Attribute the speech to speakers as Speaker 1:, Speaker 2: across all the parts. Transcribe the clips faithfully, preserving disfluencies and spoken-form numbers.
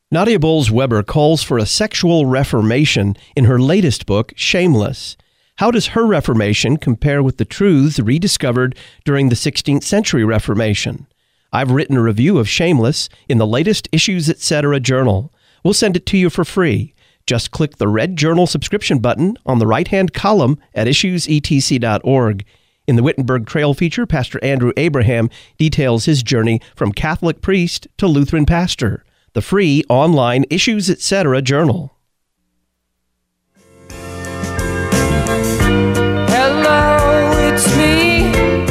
Speaker 1: Nadia Bolz-Weber calls for a sexual reformation in her latest book, Shameless. How does her reformation compare with the truths rediscovered during the sixteenth century Reformation? I've written a review of Shameless in the latest Issues Etc. journal. We'll send it to you for free. Just click the red journal subscription button on the right-hand column at issues e t c dot org. In the Wittenberg Trail feature, Pastor Andrew Abraham details his journey from Catholic priest to Lutheran pastor. The free online Issues Etc. journal.
Speaker 2: Hello, it's me.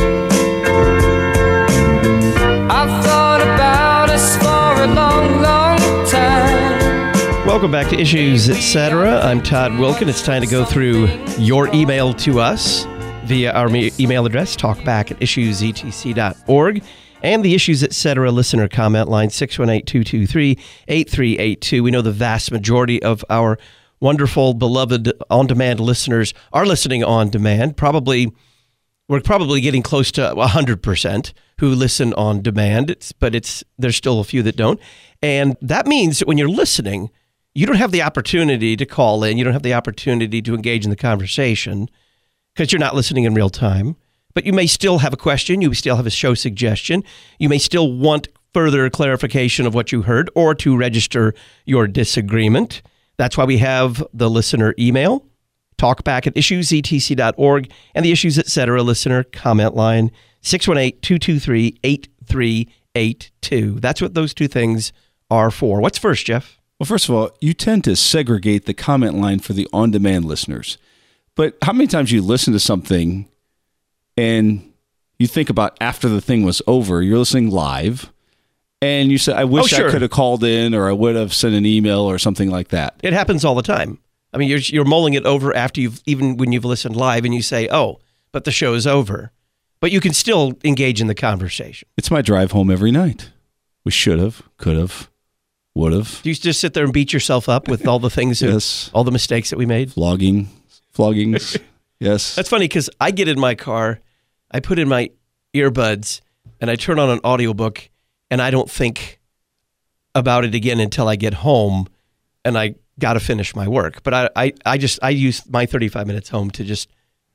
Speaker 2: I've thought about us for a long, long time.
Speaker 1: Welcome back to Issues Etc. I'm Todd Wilken. It's time to go through your email to us via our me- email address, talkback at issues e t c dot org. And the Issues Etc. listener comment line, six one eight, two two three, eight three eight two. We know the vast majority of our wonderful, beloved on-demand listeners are listening on demand. Probably, we're probably getting close to one hundred percent who listen on demand, it's, but it's there's still a few that don't. And that means that when you're listening, you don't have the opportunity to call in. You don't have the opportunity to engage in the conversation because you're not listening in real time. But you may still have a question. You may still have a show suggestion. You may still want further clarification of what you heard or to register your disagreement. That's why we have the listener email, talkback at issues e t c dot org, and the Issues Etc. listener comment line, six one eight, two two three, eight three eight two. That's what those two things are for. What's first, Jeff?
Speaker 3: Well, first of all, you tend to segregate the comment line for the on-demand listeners. But how many times you listen to something and you think about after the thing was over, you're listening live, and you say, I wish
Speaker 1: oh, sure.
Speaker 3: I could have called in, or I would have sent an email or something like that.
Speaker 1: It happens all the time. I mean, you're you're mulling it over after you've, even when you've listened live, and you say, oh, but the show is over. But you can still engage in the conversation.
Speaker 3: It's my drive home every night. We should have, could have, would have.
Speaker 1: Do you just sit there and beat yourself up with all the things,
Speaker 3: yes.
Speaker 1: that, all the mistakes that we made?
Speaker 3: Flogging, floggings, yes.
Speaker 1: That's funny because I get in my car, I put in my earbuds, and I turn on an audiobook, and I don't think about it again until I get home, and I got to finish my work. But I, I, I just I use my thirty-five minutes home to just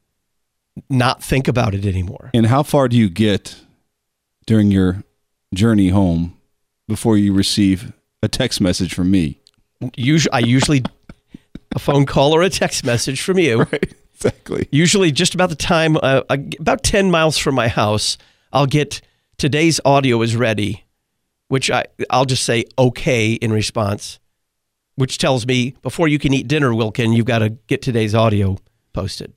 Speaker 1: not think about it anymore.
Speaker 3: And how far do you get during your journey home before you receive a text message from me?
Speaker 1: Usually, I usually a phone call or a text message from you.
Speaker 3: Right. Exactly.
Speaker 1: Usually just about the time, uh, about ten miles from my house, I'll get today's audio is ready, which I, I'll just say okay in response, which tells me before you can eat dinner, Wilken, you've got to get today's audio posted.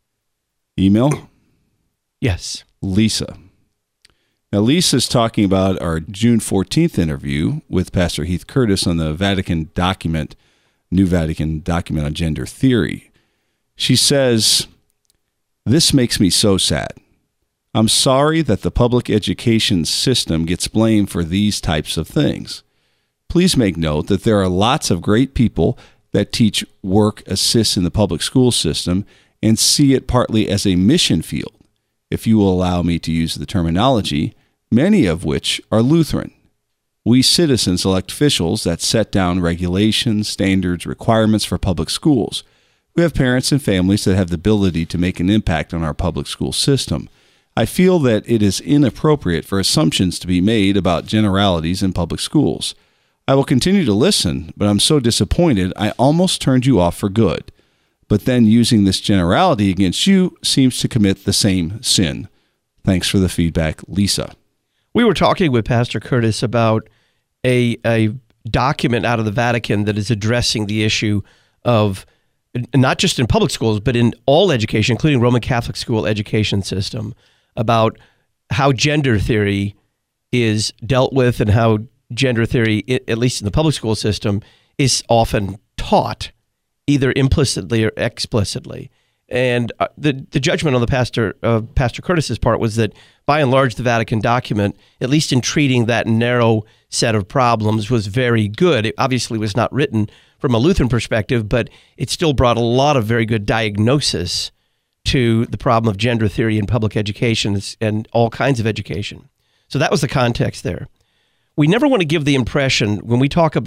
Speaker 3: Email?
Speaker 1: Yes.
Speaker 3: Lisa. Now, Lisa's talking about our June fourteenth interview with Pastor Heath Curtis on the Vatican document, New Vatican document on gender theory. She says, this makes me so sad. I'm sorry that the public education system gets blamed for these types of things. Please make note that there are lots of great people that teach work assists in the public school system and see it partly as a mission field, if you will allow me to use the terminology, many of which are Lutheran. We citizens elect officials that set down regulations, standards, requirements for public schools. We have parents and families that have the ability to make an impact on our public school system. I feel that it is inappropriate for assumptions to be made about generalities in public schools. I will continue to listen, but I'm so disappointed I almost turned you off for good. But then using this generality against you seems to commit the same sin. Thanks for the feedback, Lisa.
Speaker 1: We were talking with Pastor Curtis about a, a document out of the Vatican that is addressing the issue of not just in public schools, but in all education, including Roman Catholic school education system, about how gender theory is dealt with and how gender theory, at least in the public school system, is often taught, either implicitly or explicitly. And the the judgment on the pastor, uh, Pastor Curtis's part was that, by and large, the Vatican document, at least in treating that narrow set of problems, was very good. It obviously was not written from a Lutheran perspective, but it still brought a lot of very good diagnosis to the problem of gender theory in public education and all kinds of education. So that was the context there. We never want to give the impression, when we talk about the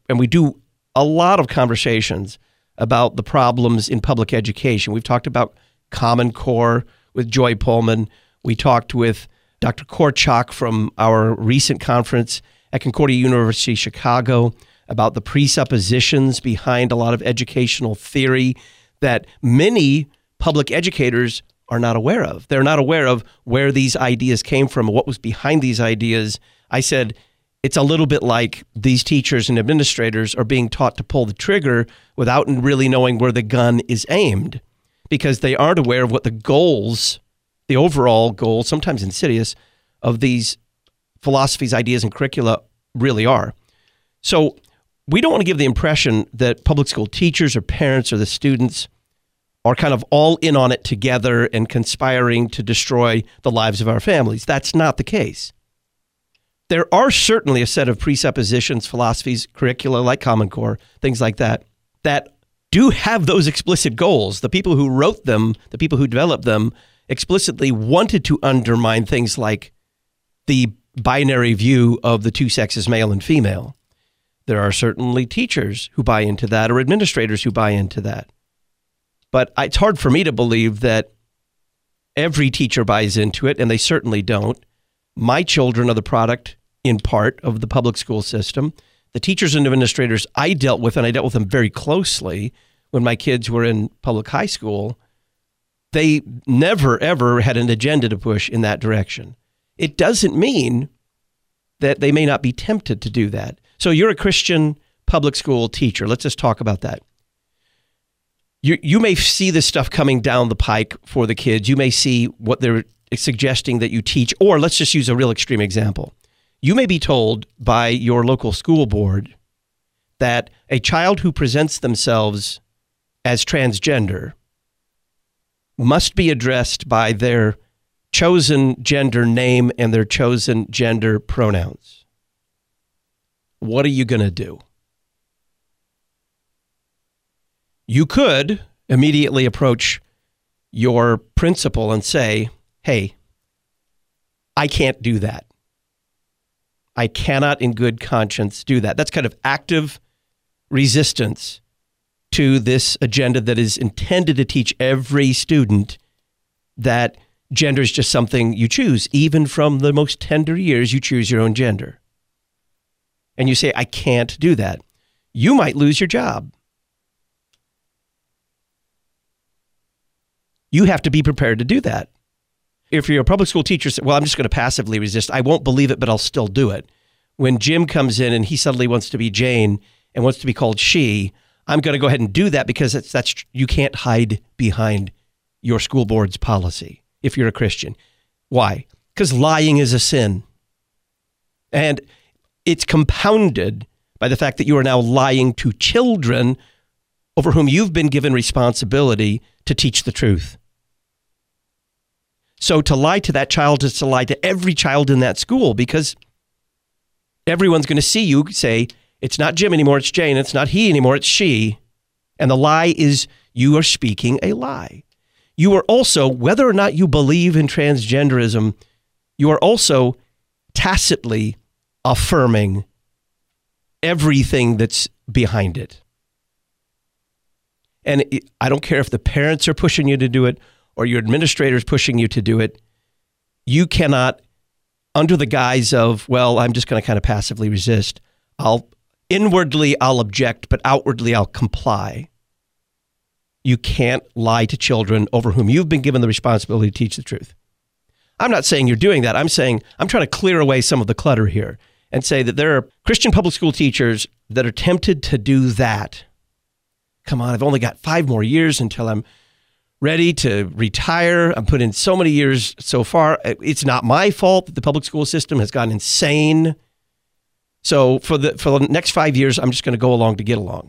Speaker 1: and we do a lot of conversations about the problems in public education. We've talked about Common Core with Joy Pullman. We talked with Doctor Korchak from our recent conference at Concordia University, Chicago, about the presuppositions behind a lot of educational theory that many public educators are not aware of. They're not aware of where these ideas came from, what was behind these ideas. I said, it's a little bit like these teachers and administrators are being taught to pull the trigger without really knowing where the gun is aimed, because they aren't aware of what the goals, the overall goals, sometimes insidious, of these philosophies, ideas, and curricula really are. So we don't want to give the impression that public school teachers or parents or the students are kind of all in on it together and conspiring to destroy the lives of our families. That's not the case. There are certainly a set of presuppositions, philosophies, curricula like Common Core, things like that, that do have those explicit goals. The people who wrote them, the people who developed them, explicitly wanted to undermine things like the binary view of the two sexes, male and female. There are certainly teachers who buy into that or administrators who buy into that. But it's hard for me to believe that every teacher buys into it, and they certainly don't. My children are the product, in part, of the public school system. The teachers and administrators I dealt with, and I dealt with them very closely when my kids were in public high school, they never, ever had an agenda to push in that direction. It doesn't mean that they may not be tempted to do that. So you're a Christian public school teacher. Let's just talk about that. You you may see this stuff coming down the pike for the kids. You may see what they're suggesting that you teach, or let's just use a real extreme example. You may be told by your local school board that a child who presents themselves as transgender must be addressed by their chosen gender name and their chosen gender pronouns. What are you going to do? You could immediately approach your principal and say, hey, I can't do that. I cannot in good conscience do that. That's kind of active resistance to this agenda that is intended to teach every student that gender is just something you choose. Even from the most tender years, you choose your own gender. And you say, I can't do that. You might lose your job. You have to be prepared to do that. If you're a public school teacher, well, I'm just going to passively resist. I won't believe it, but I'll still do it. When Jim comes in and he suddenly wants to be Jane and wants to be called she, I'm going to go ahead and do that because it's, that's you can't hide behind your school board's policy if you're a Christian. Why? Because lying is a sin. And it's compounded by the fact that you are now lying to children over whom you've been given responsibility to teach the truth. So to lie to that child is to lie to every child in that school, because everyone's going to see you say, it's not Jim anymore, it's Jane. It's not he anymore, it's she. And the lie is you are speaking a lie. You are also, whether or not you believe in transgenderism, you are also tacitly affirming everything that's behind it. And it, I don't care if the parents are pushing you to do it or your administrator is pushing you to do it. You cannot, under the guise of, well, I'm just going to kind of passively resist. I'll inwardly, I'll object, but outwardly, I'll comply. You can't lie to children over whom you've been given the responsibility to teach the truth. I'm not saying you're doing that. I'm saying I'm trying to clear away some of the clutter here and say that there are Christian public school teachers that are tempted to do that. Come on, I've only got five more years until I'm ready to retire. I'm put in so many years so far. It's not my fault that the public school system has gone insane. So for the for the next five years, I'm just going to go along to get along.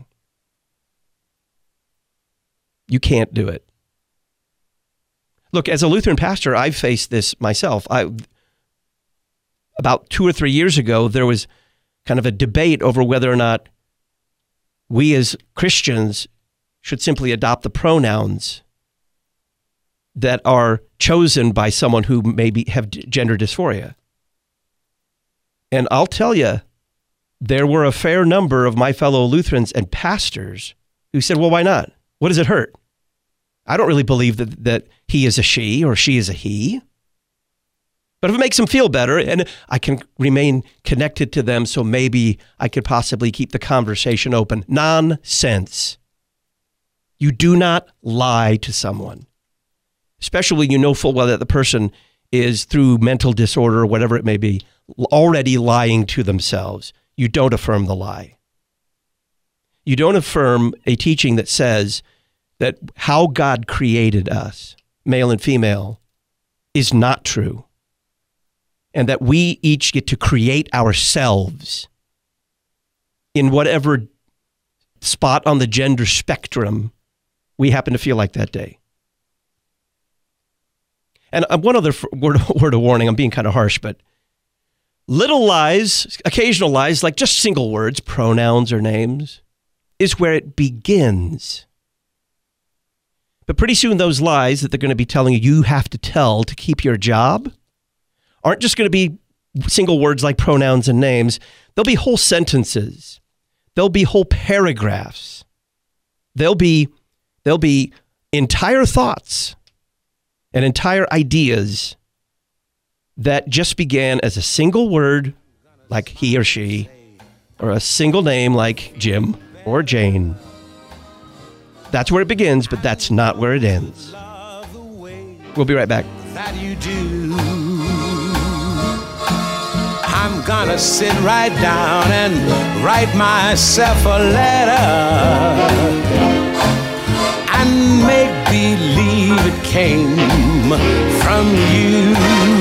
Speaker 1: You can't do it. Look, as a Lutheran pastor, I've faced this myself. I, about two or three years ago, there was kind of a debate over whether or not we as Christians should simply adopt the pronouns that are chosen by someone who maybe have gender dysphoria. And I'll tell you, there were a fair number of my fellow Lutherans and pastors who said, well, why not? What does it hurt? I don't really believe that, that he is a she or she is a he. But if it makes them feel better and I can remain connected to them, so maybe I could possibly keep the conversation open. Nonsense. You do not lie to someone, especially when you know full well that the person is, through mental disorder or whatever it may be, already lying to themselves. You don't affirm the lie. You don't affirm a teaching that says that how God created us, male and female, is not true. And that we each get to create ourselves in whatever spot on the gender spectrum we happen to feel like that day. And one other word, word of warning, I'm being kind of harsh, but little lies, occasional lies, like just single words, pronouns or names, is where it begins. But pretty soon those lies that they're going to be telling you you have to tell to keep your job aren't just going to be single words like pronouns and names. There'll be whole sentences. There'll be whole paragraphs. There'll be, there'll be entire thoughts and entire ideas that just began as a single word like he or she, or a single name like Jim or Jane. That's where it begins, but that's not where it ends. We'll be right back.
Speaker 4: That you do. I'm gonna sit right down and write myself a letter and make believe it came from you.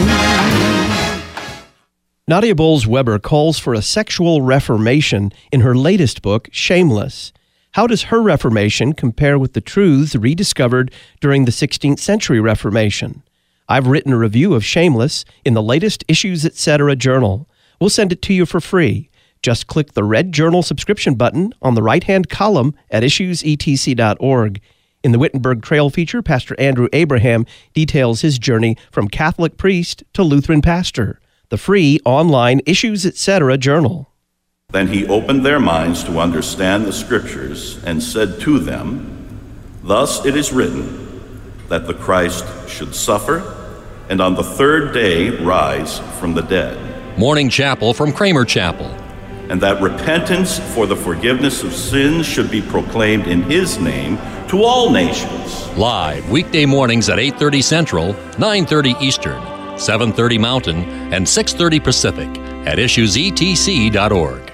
Speaker 1: Nadia Bolz-Weber calls for a sexual reformation in her latest book, Shameless. How does her reformation compare with the truths rediscovered during the sixteenth century Reformation? I've written a review of Shameless in the latest Issues Etc. journal. We'll send it to you for free. Just click the red journal subscription button on the right-hand column at issues e t c dot org. In the Wittenberg Trail feature, Pastor Andrew Abraham details his journey from Catholic priest to Lutheran pastor. The free online Issues Etc. journal.
Speaker 5: Then he opened their minds to understand the Scriptures and said to them, "Thus it is written that the Christ should suffer and on the third day rise from the dead.
Speaker 6: Morning Chapel from Kramer Chapel.
Speaker 5: And that repentance for the forgiveness of sins should be proclaimed in his name to all nations."
Speaker 6: Live weekday mornings at eight thirty Central, nine thirty Eastern, seven thirty Mountain, and six thirty Pacific at issues e t c dot org.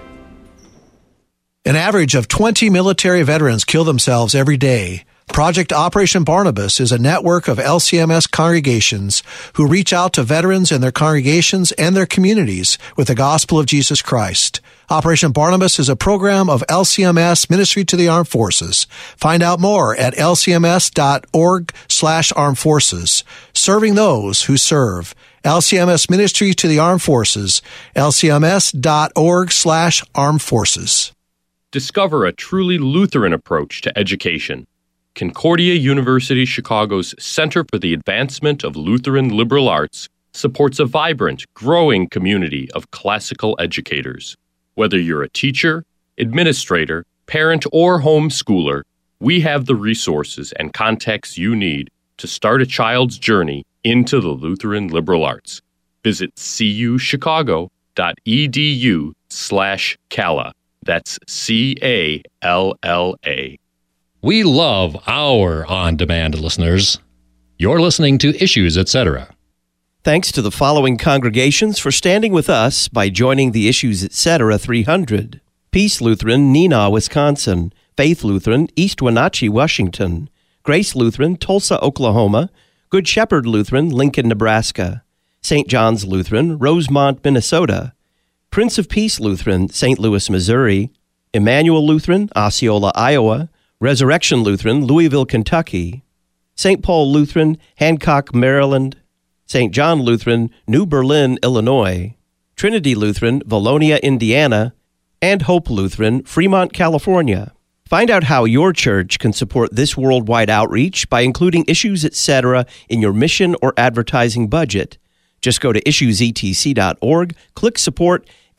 Speaker 7: An average of twenty military veterans kill themselves every day. Project Operation Barnabas is a network of L C M S congregations who reach out to veterans and their congregations and their communities with the gospel of Jesus Christ. Operation Barnabas is a program of L C M S Ministry to the Armed Forces. Find out more at l c m s dot org slash armed forces. Serving those who serve. L C M S Ministry to the Armed Forces. l c m s dot org slash armed forces.
Speaker 8: Discover a truly Lutheran approach to education. Concordia University Chicago's Center for the Advancement of Lutheran Liberal Arts supports a vibrant, growing community of classical educators. Whether you're a teacher, administrator, parent, or homeschooler, we have the resources and contacts you need to start a child's journey into the Lutheran liberal arts. Visit c u chicago dot e d u slash calla. That's C A L L A.
Speaker 6: We love our on-demand listeners. You're listening to Issues Etc.
Speaker 1: Thanks to the following congregations for standing with us by joining the Issues Etc. three hundred. Peace Lutheran, Neenah, Wisconsin. Faith Lutheran, East Wenatchee, Washington. Grace Lutheran, Tulsa, Oklahoma. Good Shepherd Lutheran, Lincoln, Nebraska. Saint John's Lutheran, Rosemont, Minnesota. Prince of Peace Lutheran, Saint Louis, Missouri. Emmanuel Lutheran, Osceola, Iowa. Resurrection Lutheran, Louisville, Kentucky. Saint Paul Lutheran, Hancock, Maryland. Saint John Lutheran, New Berlin, Illinois. Trinity Lutheran, Valonia, Indiana. And Hope Lutheran, Fremont, California. Find out how your church can support this worldwide outreach by including Issues Etc. in your mission or advertising budget. Just go to issues e t c dot org, click support,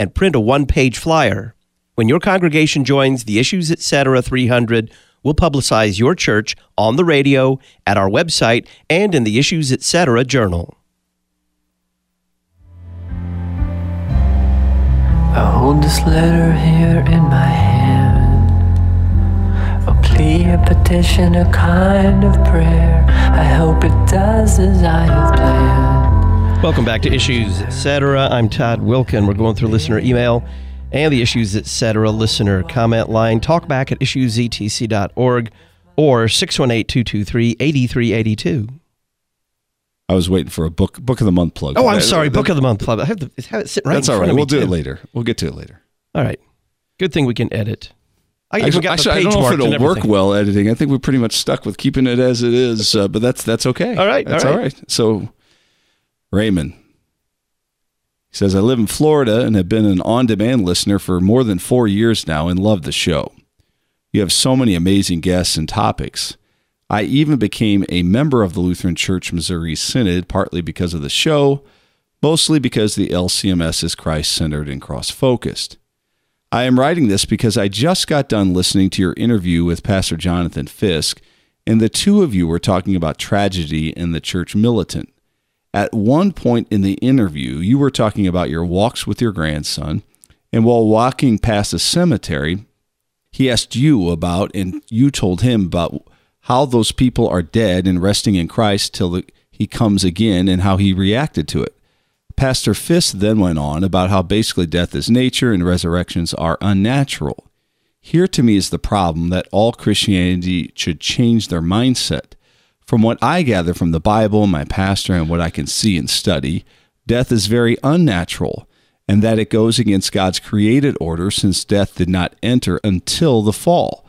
Speaker 1: and print a one-page flyer. When your congregation joins the Issues Etc. three hundred, we'll publicize your church on the radio, at our website, and in the Issues Etc. journal.
Speaker 2: I hold this letter here in my hand, a plea, a petition, a kind of prayer. I hope it does as I have planned.
Speaker 1: Welcome back to Issues Etc. I'm Todd Wilkin. We're going through listener email and the Issues Etc. listener comment line. Talk back at issues e t c dot org or six one eight, two two three, eight three eight two.
Speaker 3: I was waiting for a book book of the month plug.
Speaker 1: Oh, I'm sorry, book of the month plug. I have, the, have it sitting right
Speaker 3: That's
Speaker 1: in
Speaker 3: all
Speaker 1: front
Speaker 3: right.
Speaker 1: of me.
Speaker 3: We'll do
Speaker 1: too.
Speaker 3: it later. We'll get to it later.
Speaker 1: All right. Good thing we can edit. I even
Speaker 3: Actually,
Speaker 1: got the
Speaker 3: actually I
Speaker 1: page
Speaker 3: don't know if
Speaker 1: marked and
Speaker 3: it'll work
Speaker 1: everything.
Speaker 3: well editing. I think we're pretty much stuck with keeping it as it is, uh, but that's that's okay.
Speaker 1: All right,
Speaker 3: That's
Speaker 1: all
Speaker 3: all
Speaker 1: right.
Speaker 3: right. So, Raymond, he says, I live in Florida and have been an on-demand listener for more than four years now and love the show. You have so many amazing guests and topics. I even became a member of the Lutheran Church Missouri Synod, partly because of the show, mostly because the L C M S is Christ-centered and cross-focused. I am writing this because I just got done listening to your interview with Pastor Jonathan Fisk, and the two of you were talking about tragedy in the church militant. At one point in the interview, you were talking about your walks with your grandson, and while walking past a cemetery, he asked you about, and you told him about how those people are dead and resting in Christ till the, he comes again and how he reacted to it. Pastor Fisk then went on about how basically death is nature and resurrections are unnatural. Here to me is the problem that all Christianity should change their mindset. From what I gather from the Bible, my pastor, and what I can see and study, death is very unnatural, and that it goes against God's created order since death did not enter until the fall.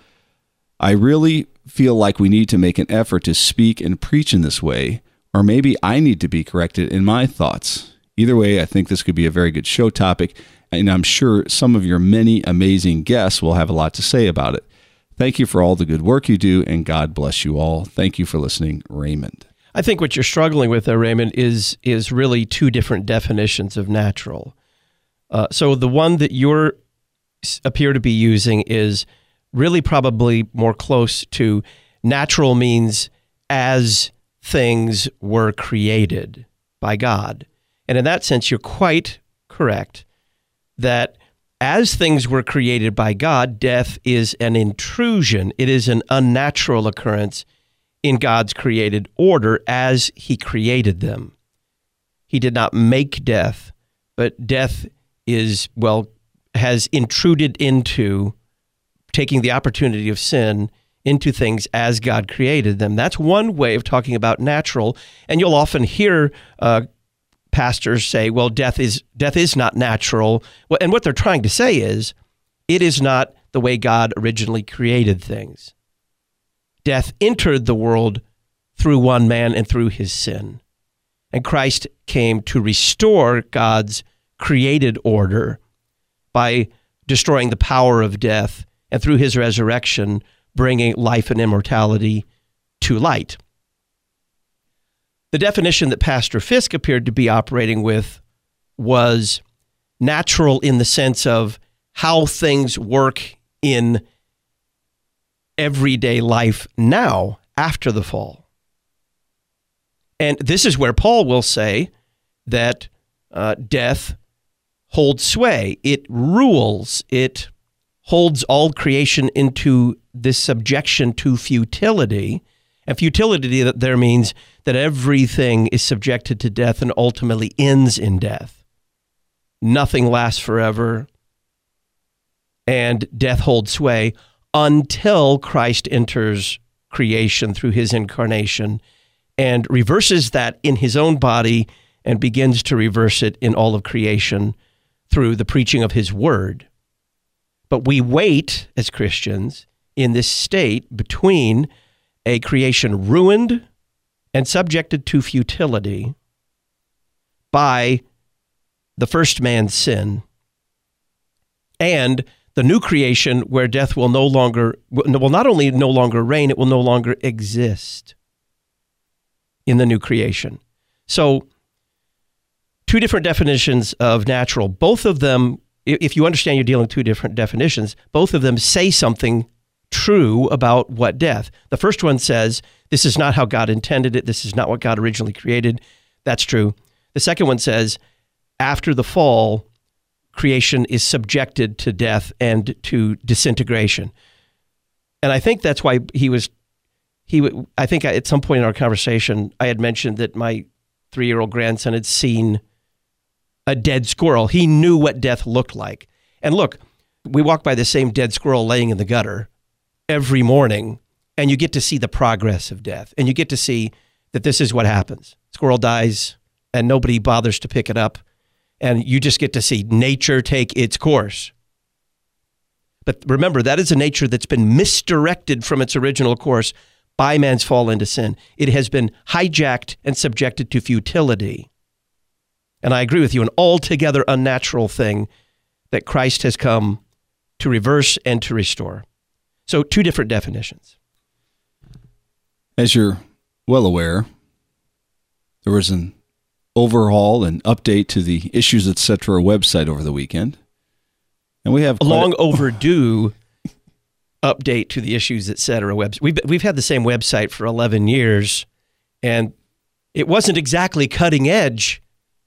Speaker 3: I really feel like we need to make an effort to speak and preach in this way, or maybe I need to be corrected in my thoughts. Either way, I think this could be a very good show topic, and I'm sure some of your many amazing guests will have a lot to say about it. Thank you for all the good work you do, and God bless you all. Thank you for listening, Raymond.
Speaker 1: I think what you're struggling with there, Raymond, is is really two different definitions of natural. Uh, so the one that you appear to be using is really probably more close to natural means as things were created by God. And in that sense, you're quite correct that as things were created by God, death is an intrusion. It is an unnatural occurrence in God's created order as he created them. He did not make death, but death is, well, has intruded into taking the opportunity of sin into things as God created them. That's one way of talking about natural. And you'll often hear uh, pastors say, well, death is death is not natural. Well, and what they're trying to say is, it is not the way God originally created things. Death entered the world through one man and through his sin. And Christ came to restore God's created order by destroying the power of death, and through his resurrection, bringing life and immortality to light. The definition that Pastor Fisk appeared to be operating with was natural in the sense of how things work in everyday life now after the fall. And this is where Paul will say that uh, death holds sway. It rules. It holds all creation into this subjection to futility. And futility there means that everything is subjected to death and ultimately ends in death. Nothing lasts forever, and death holds sway until Christ enters creation through his incarnation and reverses that in his own body and begins to reverse it in all of creation through the preaching of his word. But we wait as Christians in this state between a creation ruined and subjected to futility by the first man's sin, and the new creation where death will no longer, will not only no longer reign, it will no longer exist in the new creation. So, two different definitions of natural, both of them if you understand you're dealing with two different definitions, both of them say something true about what death. The first one says, this is not how God intended it. This is not what God originally created. That's true. The second one says, after the fall, creation is subjected to death and to disintegration. And I think that's why he was, he. I think at some point in our conversation, I had mentioned that my three-year-old grandson had seen a dead squirrel. He knew what death looked like. And look, we walk by the same dead squirrel laying in the gutter every morning, and you get to see the progress of death. And you get to see that this is what happens. Squirrel dies, and nobody bothers to pick it up. And you just get to see nature take its course. But remember, that is a nature that's been misdirected from its original course by man's fall into sin. It has been hijacked and subjected to futility. And I agree with you, an altogether unnatural thing that Christ has come to reverse and to restore. So two different definitions.
Speaker 3: As you're well aware, there was an overhaul and update to the Issues Etc. website over the weekend. And we have
Speaker 1: a long
Speaker 3: a-
Speaker 1: overdue update to the Issues Etc. website. We've, we've had the same website for eleven years, and it wasn't exactly cutting edge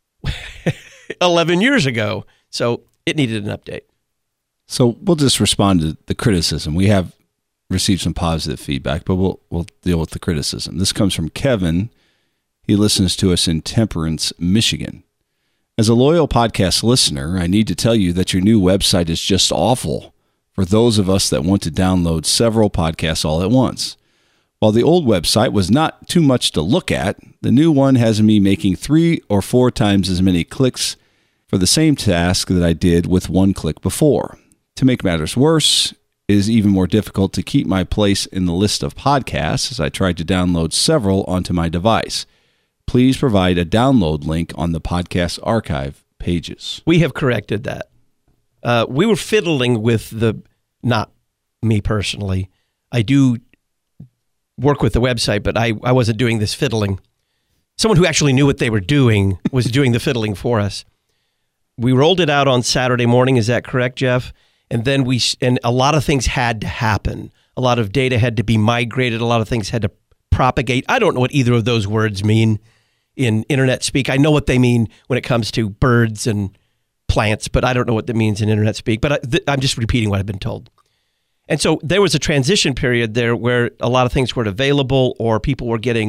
Speaker 1: eleven years ago. So it needed an update.
Speaker 3: So we'll just respond to the criticism. We have received some positive feedback, but we'll we'll deal with the criticism. This comes from Kevin. He listens to us in Temperance, Michigan. As a loyal podcast listener, I need to tell you that your new website is just awful for those of us that want to download several podcasts all at once. While the old website was not too much to look at, the new one has me making three or four times as many clicks for the same task that I did with one click before. To make matters worse, it is even more difficult to keep my place in the list of podcasts as I tried to download several onto my device. Please provide a download link on the podcast archive pages.
Speaker 1: We have corrected that. Uh, we were fiddling with the, not me personally. I do work with the website, but I, I wasn't doing this fiddling. Someone who actually knew what they were doing was doing the fiddling for us. We rolled it out on Saturday morning. Is that correct, Jeff? And then we, and a lot of things had to happen. A lot of data had to be migrated. A lot of things had to propagate. I don't know what either of those words mean in internet speak. I know what they mean when it comes to birds and plants, but I don't know what that means in internet speak. But I, th- I'm just repeating what I've been told. And so there was a transition period there where a lot of things weren't available, or people were getting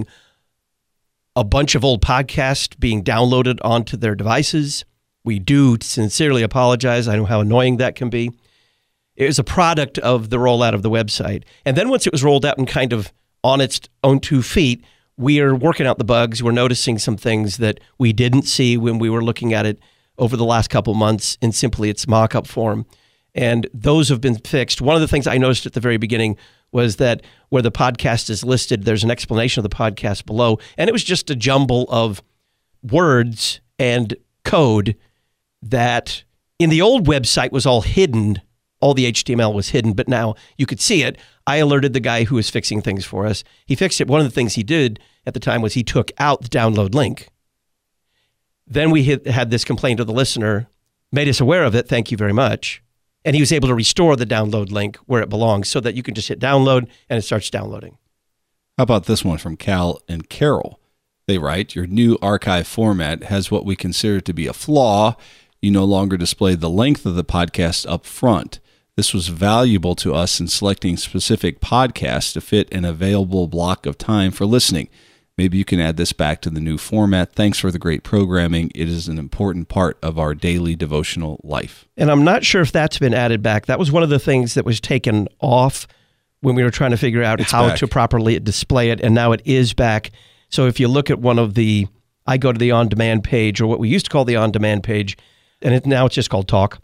Speaker 1: a bunch of old podcasts being downloaded onto their devices. We do sincerely apologize. I know how annoying that can be. It was a product of the rollout of the website. And then once it was rolled out and kind of on its own two feet, we are working out the bugs. We're noticing some things that we didn't see when we were looking at it over the last couple months in simply its mock-up form. And those have been fixed. One of the things I noticed at the very beginning was that where the podcast is listed, there's an explanation of the podcast below. And it was just a jumble of words and code that in the old website was all hidden. All the H T M L was hidden, but now you could see it. I alerted the guy who was fixing things for us. He fixed it. One of the things he did at the time was he took out the download link. Then we hit, had this complaint of the listener, made us aware of it. Thank you very much. And he was able to restore the download link where it belongs so that you can just hit download and it starts downloading.
Speaker 3: How about this one from Cal and Carol? They write, your new archive format has what we consider to be a flaw. You no longer display the length of the podcast up front. This was valuable to us in selecting specific podcasts to fit an available block of time for listening. Maybe you can add this back to the new format. Thanks for the great programming. It is an important part of our daily devotional life.
Speaker 1: And I'm not sure if that's been added back. That was one of the things that was taken off when we were trying to figure out
Speaker 3: It's
Speaker 1: how
Speaker 3: back.
Speaker 1: to properly display it, and now it is back. So if you look at one of the, I go to the on-demand page, or what we used to call the on-demand page, and it, now it's just called Talk.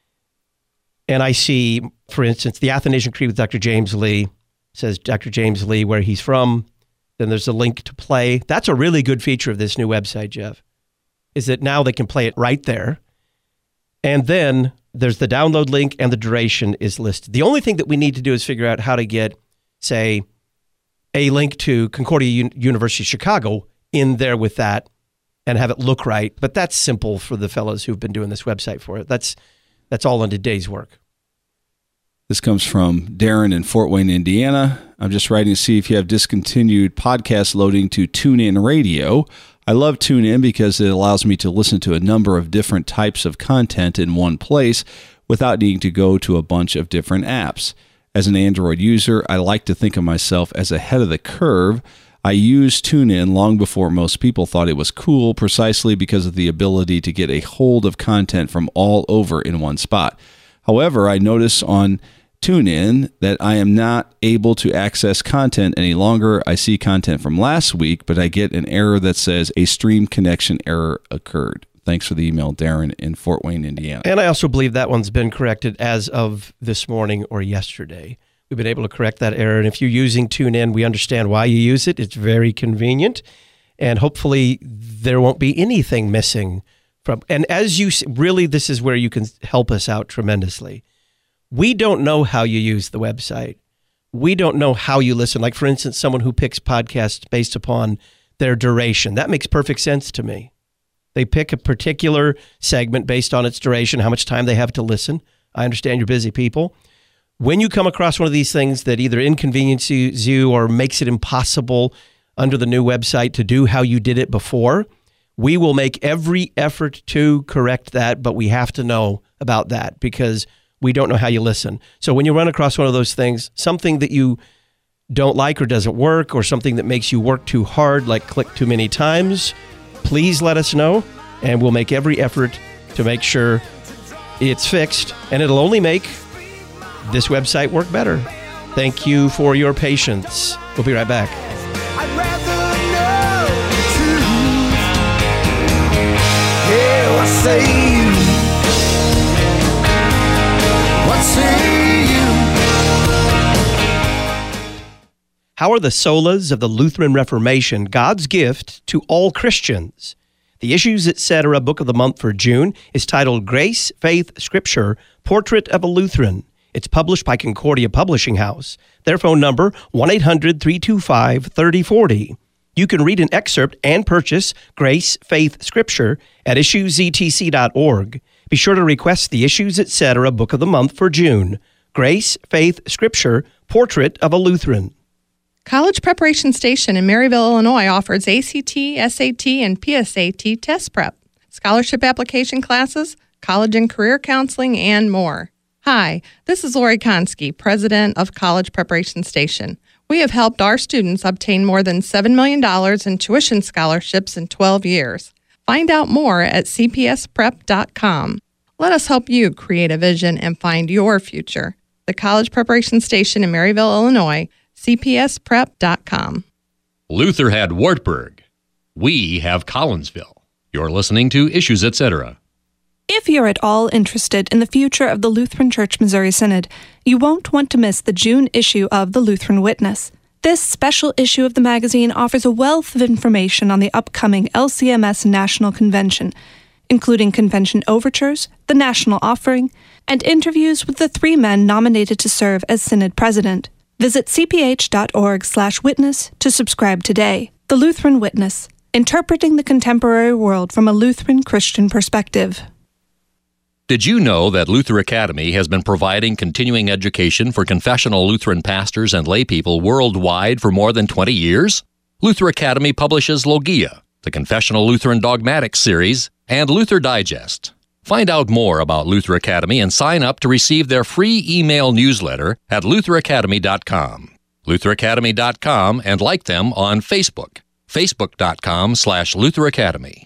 Speaker 1: And I see, for instance, the Athanasian Creed with Doctor James Lee, says Doctor James Lee, where he's from. Then there's a link to play. That's a really good feature of this new website, Jeff, is that now they can play it right there. And then there's the download link and the duration is listed. The only thing that we need to do is figure out how to get, say, a link to Concordia U- University Chicago in there with that and have it look right. But that's simple for the fellows who've been doing this website for it. That's That's all in today's work.
Speaker 3: This comes from Darren in Fort Wayne, Indiana. I'm just writing to see if you have discontinued podcast loading to TuneIn Radio. I love TuneIn because it allows me to listen to a number of different types of content in one place without needing to go to a bunch of different apps. As an Android user, I like to think of myself as ahead of the curve. I used TuneIn long before most people thought it was cool, precisely because of the ability to get a hold of content from all over in one spot. However, I notice on TuneIn that I am not able to access content any longer. I see content from last week, but I get an error that says a stream connection error occurred. Thanks for the email, Darren in Fort Wayne, Indiana.
Speaker 1: And I also believe that one's been corrected as of this morning or yesterday. We've been able to correct that error. And if you're using TuneIn, we understand why you use it. It's very convenient. And hopefully there won't be anything missing from. And as you really, this is where you can help us out tremendously. We don't know how you use the website. We don't know how you listen. Like, for instance, someone who picks podcasts based upon their duration. That makes perfect sense to me. They pick a particular segment based on its duration, how much time they have to listen. I understand you're busy people. When you come across one of these things that either inconveniences you or makes it impossible under the new website to do how you did it before, we will make every effort to correct that, but we have to know about that because we don't know how you listen. So when you run across one of those things, something that you don't like or doesn't work, or something that makes you work too hard, like click too many times, please let us know, and we'll make every effort to make sure it's fixed, and it'll only make this website work better. Thank you for your patience. We'll be right back.
Speaker 4: I'd rather know the truth. Yeah, what say you? What say you?
Speaker 1: How are the solas of the Lutheran Reformation God's gift to all Christians? The Issues, et cetera book of the month for June is titled Grace, Faith, Scripture, Portrait of a Lutheran. It's published by Concordia Publishing House. Their phone number, one eight hundred, three two five, three oh four oh. You can read an excerpt and purchase Grace, Faith, Scripture at issues e t c dot org. Be sure to request the Issues, et cetera book of the month for June. Grace, Faith, Scripture, Portrait of a Lutheran.
Speaker 9: College Preparation Station in Maryville, Illinois offers A C T, S A T, and P S A T test prep, scholarship application classes, college and career counseling, and more. Hi, this is Lori Konski, president of College Preparation Station. We have helped our students obtain more than seven million dollars in tuition scholarships in twelve years. Find out more at c p s prep dot com. Let us help you create a vision and find your future. The College Preparation Station in Maryville, Illinois, c p s prep dot com.
Speaker 6: Luther had Wartburg. We have Collinsville. You're listening to Issues, et cetera.
Speaker 10: If you're at all interested in the future of the Lutheran Church Missouri Synod, you won't want to miss the June issue of the Lutheran Witness. This special issue of the magazine offers a wealth of information on the upcoming L C M S National Convention, including convention overtures, the national offering, and interviews with the three men nominated to serve as Synod President. Visit c p h dot org slash witness to subscribe today. The Lutheran Witness, interpreting the contemporary world from a Lutheran Christian perspective.
Speaker 6: Did you know that Luther Academy has been providing continuing education for confessional Lutheran pastors and laypeople worldwide for more than twenty years? Luther Academy publishes Logia, the Confessional Lutheran Dogmatics series, and Luther Digest. Find out more about Luther Academy and sign up to receive their free email newsletter at luther academy dot com. luther academy dot com and like them on Facebook, facebook dot com slash Luther Academy.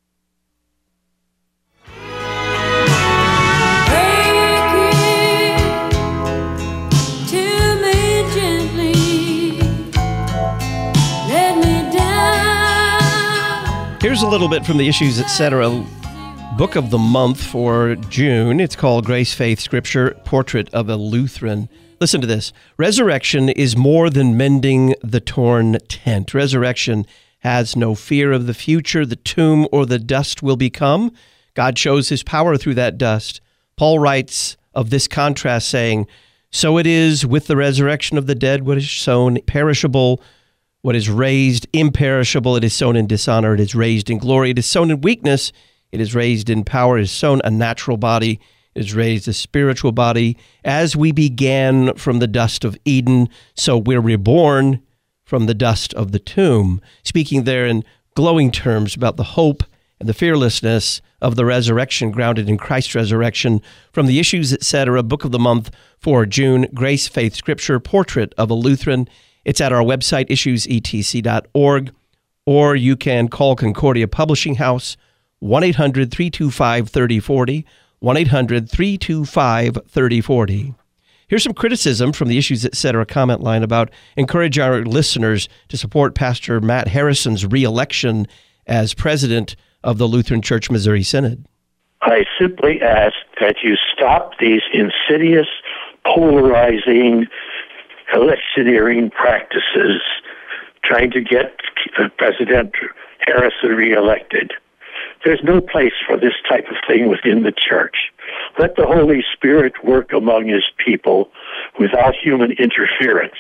Speaker 1: Here's a little bit from the Issues, et cetera book of the month for June. It's called Grace, Faith, Scripture, Portrait of a Lutheran. Listen to this. Resurrection is more than mending the torn tent. Resurrection has no fear of the future, the tomb or the dust will become. God shows his power through that dust. Paul writes of this contrast, saying, so it is with the resurrection of the dead, what is sown perishable, what is raised imperishable, it is sown in dishonor, it is raised in glory, it is sown in weakness, it is raised in power, it is sown a natural body, is raised a spiritual body. As we began from the dust of Eden, so we're reborn from the dust of the tomb. Speaking there in glowing terms about the hope and the fearlessness of the resurrection, grounded in Christ's resurrection. From the Issues, et cetera, Book of the Month for June, Grace, Faith, Scripture, Portrait of a Lutheran. It's at our website, issues e t c dot org, or you can call Concordia Publishing House, one eight hundred, three two five, three oh four oh, one eight hundred, three two five, three oh four oh. Here's some criticism from the Issues, et cetera comment line about encourage our listeners to support Pastor Matt Harrison's re-election as president of the Lutheran Church Missouri Synod.
Speaker 11: I simply ask that you stop these insidious, polarizing, electioneering practices trying to get President Harrison reelected. There's no place for this type of thing within the church. Let the Holy Spirit work among his people without human interference.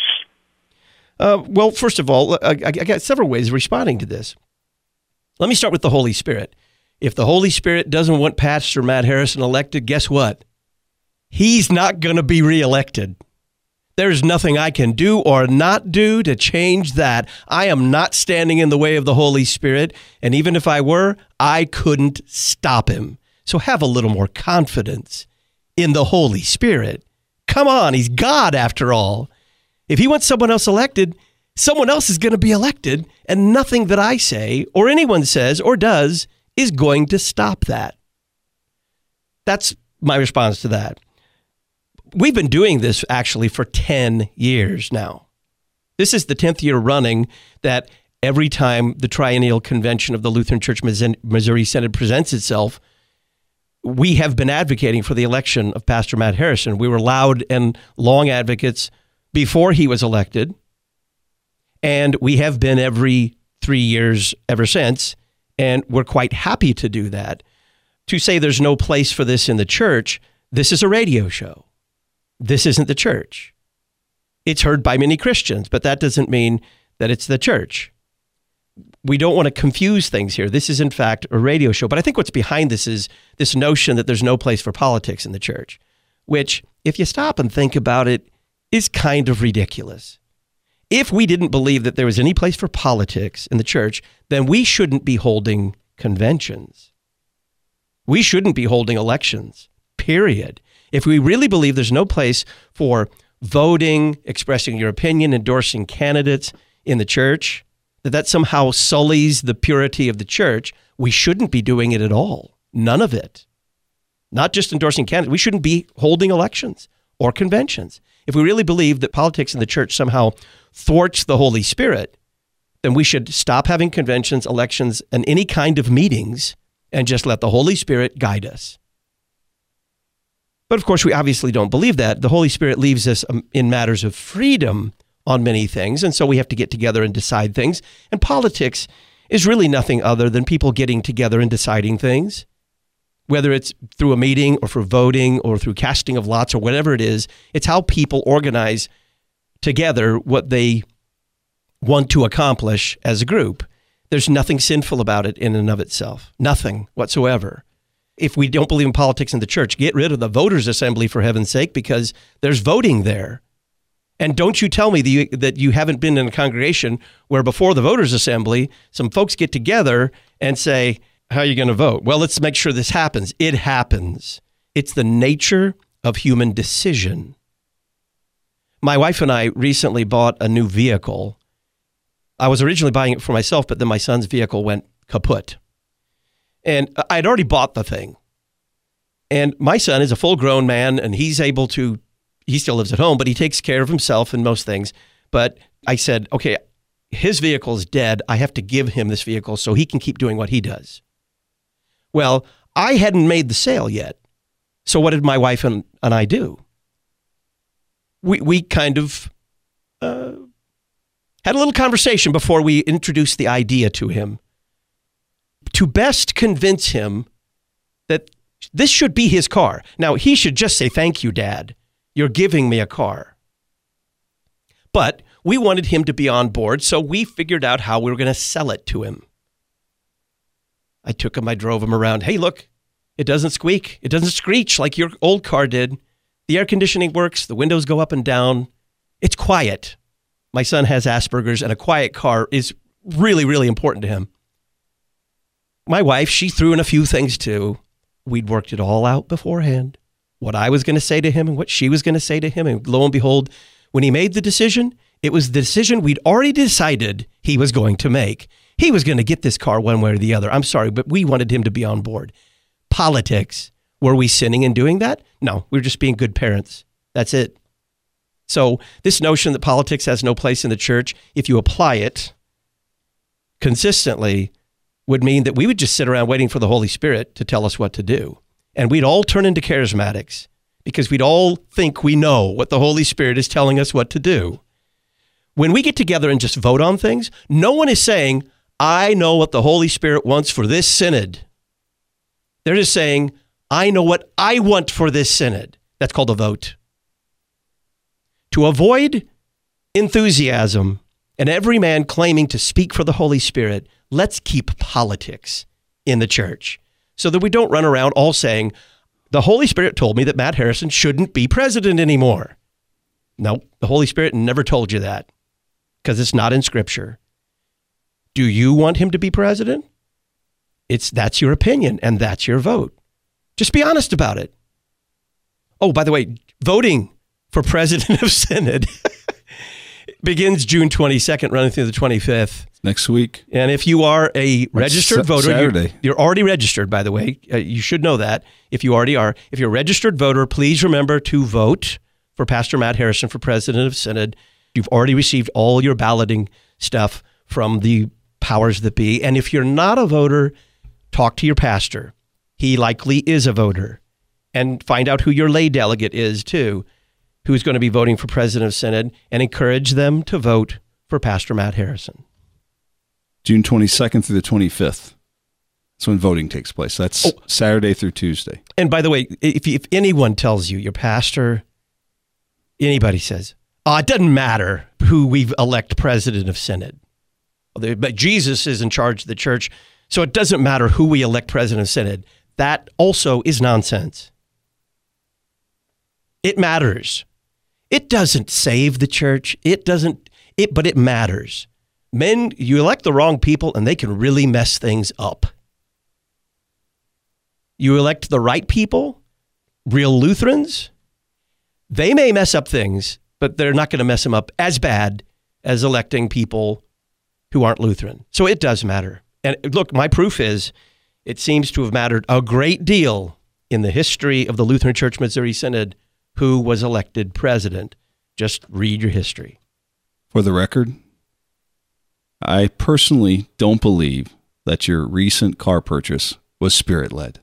Speaker 1: Uh, well, first of all, I, I got several ways of responding to this. Let me start with the Holy Spirit. If the Holy Spirit doesn't want Pastor Matt Harrison elected, guess what? He's not going to be reelected. There's nothing I can do or not do to change that. I am not standing in the way of the Holy Spirit, and even if I were, I couldn't stop him. So have a little more confidence in the Holy Spirit. Come on, he's God after all. If he wants someone else elected, someone else is going to be elected, and nothing that I say or anyone says or does is going to stop that. That's my response to that. We've been doing this actually for ten years now. This is the tenth year running that every time the Triennial Convention of the Lutheran Church Missouri Synod presents itself, we have been advocating for the election of Pastor Matt Harrison. We were loud and long advocates before he was elected, and we have been every three years ever since, and we're quite happy to do that. To say there's no place for this in the church, this is a radio show. This isn't the church. It's heard by many Christians, but that doesn't mean that it's the church. We don't want to confuse things here. This is, in fact, a radio show. But I think what's behind this is this notion that there's no place for politics in the church, which, if you stop and think about it, is kind of ridiculous. If we didn't believe that there was any place for politics in the church, then we shouldn't be holding conventions. We shouldn't be holding elections, period. If we really believe there's no place for voting, expressing your opinion, endorsing candidates in the church, that that somehow sullies the purity of the church, we shouldn't be doing it at all. None of it. Not just endorsing candidates. We shouldn't be holding elections or conventions. If we really believe that politics in the church somehow thwarts the Holy Spirit, then we should stop having conventions, elections, and any kind of meetings and just let the Holy Spirit guide us. But of course, we obviously don't believe that. The Holy Spirit leaves us in matters of freedom on many things, and so we have to get together and decide things. And politics is really nothing other than people getting together and deciding things, whether it's through a meeting or for voting or through casting of lots or whatever it is. It's how people organize together what they want to accomplish as a group. There's nothing sinful about it in and of itself, nothing whatsoever. If we don't believe in politics in the church, get rid of the voters' assembly, for heaven's sake, because there's voting there. And don't you tell me that you, that you haven't been in a congregation where before the voters' assembly, some folks get together and say, how are you going to vote? Well, let's make sure this happens. It happens. It's the nature of human decision. My wife and I recently bought a new vehicle. I was originally buying it for myself, but then my son's vehicle went kaput. And I'd already bought the thing. And my son is a full-grown man, and he's able to, he still lives at home, but he takes care of himself in most things. But I said, okay, his vehicle is dead. I have to give him this vehicle so he can keep doing what he does. Well, I hadn't made the sale yet. So what did my wife and, and I do? We we kind of uh, had a little conversation before we introduced the idea to him, to best convince him that this should be his car. Now, he should just say, thank you, Dad. You're giving me a car. But we wanted him to be on board, so we figured out how we were going to sell it to him. I took him, I drove him around. Hey, look, It doesn't squeak. It doesn't screech like your old car did. The air conditioning works. The windows go up and down. It's quiet. My son has Asperger's, and a quiet car is really, really important to him. My wife, she threw in a few things too. We'd worked it all out beforehand. What I was going to say to him and what she was going to say to him. And lo and behold, when he made the decision, it was the decision we'd already decided he was going to make. He was going to get this car one way or the other. I'm sorry, but we wanted him to be on board. Politics. Were we sinning in doing that? No, we were just being good parents. That's it. So this notion that politics has no place in the church, if you apply it consistently, would mean that we would just sit around waiting for the Holy Spirit to tell us what to do. And we'd all turn into charismatics because we'd all think we know what the Holy Spirit is telling us what to do. When we get together and just vote on things, no one is saying, I know what the Holy Spirit wants for this synod. They're just saying, I know what I want for this synod. That's called a vote. To avoid enthusiasm and every man claiming to speak for the Holy Spirit, let's keep politics in the church so that we don't run around all saying, the Holy Spirit told me that Matt Harrison shouldn't be president anymore. No, the Holy Spirit never told you that because it's not in Scripture. Do you want him to be president? It's that's your opinion and that's your vote. Just be honest about it. Oh, by the way, voting for president of synod begins June twenty-second, running through the twenty-fifth.
Speaker 3: Next week.
Speaker 1: And if you are a registered
Speaker 3: That's
Speaker 1: voter,
Speaker 3: Saturday.
Speaker 1: You're, you're already registered, by the way. Uh, you should know that if you already are. If you're a registered voter, please remember to vote for Pastor Matt Harrison for president of synod. You've already received all your balloting stuff from the powers that be. And if you're not a voter, talk to your pastor. He likely is a voter. And find out who your lay delegate is, too, who's going to be voting for president of synod, and encourage them to vote for Pastor Matt Harrison.
Speaker 3: June twenty-second through the twenty-fifth. That's when voting takes place. That's oh. Saturday through Tuesday. And by the way, if, if anyone tells you, your pastor, anybody says, oh, it doesn't matter who we elect president of synod. But Jesus is in charge of the church, so it doesn't matter who we elect president of synod. That also is nonsense. It matters. It doesn't save the church. It doesn't, it, but it matters. Men, you elect the wrong people and they can really mess things up. You elect the right people, real Lutherans, they may mess up things, but they're not going to mess them up as bad as electing people who aren't Lutheran. So it does matter. And look, my proof is it seems to have mattered a great deal in the history of the Lutheran Church Missouri Synod who was elected president. Just read your history. For the record, I personally don't believe that your recent car purchase was Spirit-led.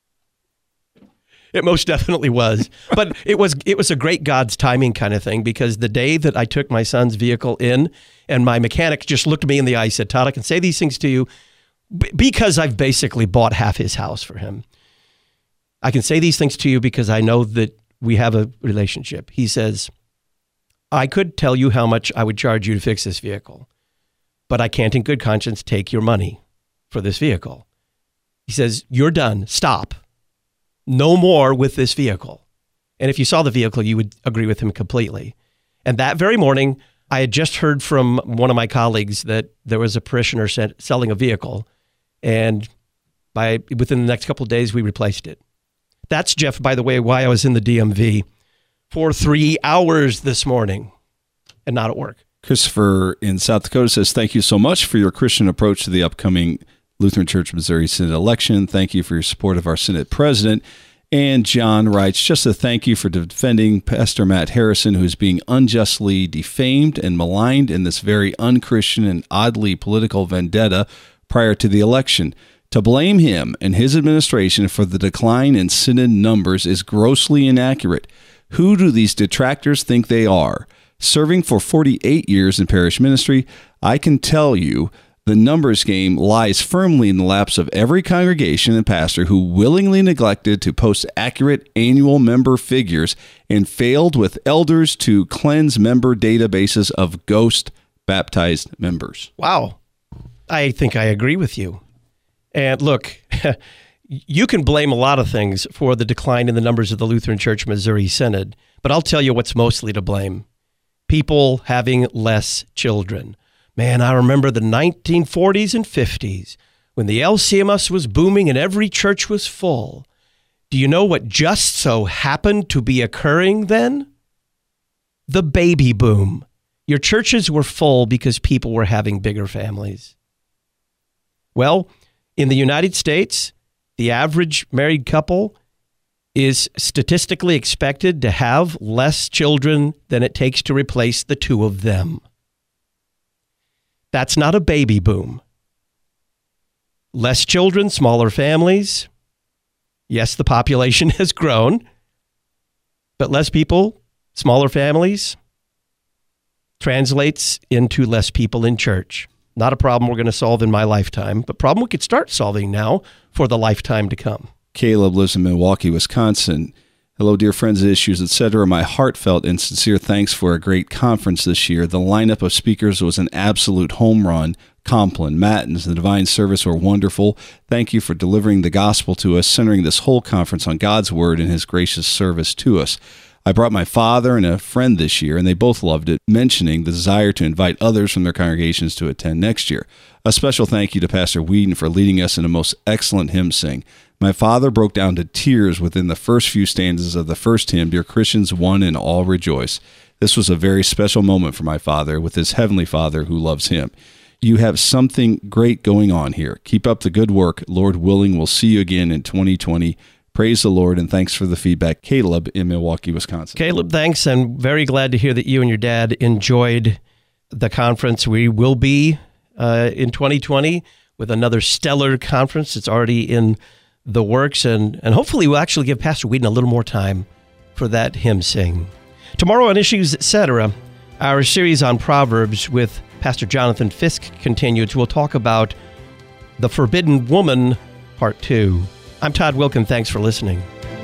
Speaker 1: It most definitely was. But it was it was a great God's timing kind of thing, because the day that I took my son's vehicle in and my mechanic just looked me in the eye and said, Todd, I can say these things to you b- because I've basically bought half his house for him. I can say these things to you because I know that we have a relationship. He says, I could tell you how much I would charge you to fix this vehicle, but I can't in good conscience take your money for this vehicle. He says, you're done. Stop. No more with this vehicle. And if you saw the vehicle, you would agree with him completely. And that very morning, I had just heard from one of my colleagues that there was a parishioner selling a vehicle. And by within the next couple of days, we replaced it. That's, Jeff, by the way, why I was in the D M V for three hours this morning and not at work.
Speaker 3: Christopher in South Dakota says, thank you so much for your Christian approach to the upcoming Lutheran Church Missouri Synod election. Thank you for your support of our Synod president. And John writes, just a thank you for defending Pastor Matt Harrison, who is being unjustly defamed and maligned in this very unchristian and oddly political vendetta prior to the election. To blame him and his administration for the decline in synod numbers is grossly inaccurate. Who do these detractors think they are? Serving for forty-eight years in parish ministry, I can tell you the numbers game lies firmly in the laps of every congregation and pastor who willingly neglected to post accurate annual member figures and failed with elders to cleanse member databases of ghost baptized members.
Speaker 1: Wow. I think I agree with you. And look, you can blame a lot of things for the decline in the numbers of the Lutheran Church Missouri Synod, but I'll tell you what's mostly to blame. People having less children. Man, I remember the nineteen forties and fifties when the L C M S was booming and every church was full. Do you know what just so happened to be occurring then? The baby boom. Your churches were full because people were having bigger families. Well, in the United States, the average married couple is statistically expected to have less children than it takes to replace the two of them. That's not a baby boom. Less children, smaller families. Yes, the population has grown, but less people, smaller families, translates into less people in church. Not a problem we're going to solve in my lifetime, but problem we could start solving now for the lifetime to come.
Speaker 3: Caleb lives in Milwaukee, Wisconsin. Hello, dear friends of Issues, et cetera. My heartfelt and sincere thanks for a great conference this year. The lineup of speakers was an absolute home run. Compline, Matins, the Divine Service were wonderful. Thank you for delivering the gospel to us, centering this whole conference on God's Word and His gracious service to us. I brought my father and a friend this year, and they both loved it, mentioning the desire to invite others from their congregations to attend next year. A special thank you to Pastor Whedon for leading us in a most excellent hymn sing. My father broke down to tears within the first few stanzas of the first hymn, Dear Christians, One and All Rejoice. This was a very special moment for my father with his Heavenly Father who loves him. You have something great going on here. Keep up the good work. Lord willing, we'll see you again in twenty twenty. Praise the Lord, and thanks for the feedback. Caleb in Milwaukee, Wisconsin.
Speaker 1: Caleb, thanks. I'm very glad to hear that you and your dad enjoyed the conference. We will be uh, in twenty twenty with another stellar conference. It's already in the works, and, and hopefully we'll actually give Pastor Whedon a little more time for that hymn sing. Tomorrow on Issues, et cetera, our series on Proverbs with Pastor Jonathan Fisk continues. We'll talk about the Forbidden Woman, Part two. I'm Todd Wilkin. Thanks for listening.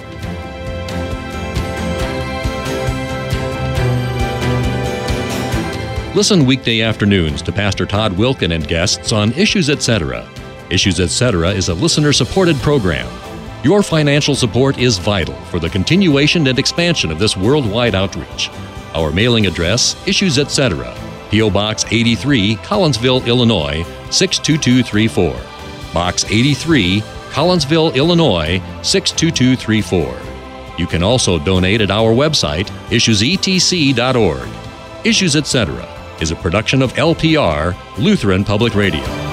Speaker 6: Listen weekday afternoons to Pastor Todd Wilkin and guests on Issues, et cetera. Issues, et cetera is a listener-supported program. Your financial support is vital for the continuation and expansion of this worldwide outreach. Our mailing address, Issues, et cetera, P O. Box eighty-three, Collinsville, Illinois, six two two three four. Box eighty-three, Collinsville, Illinois, six two two three four. You can also donate at our website, issues e t c dot org. Issues, et cetera is a production of L P R, Lutheran Public Radio.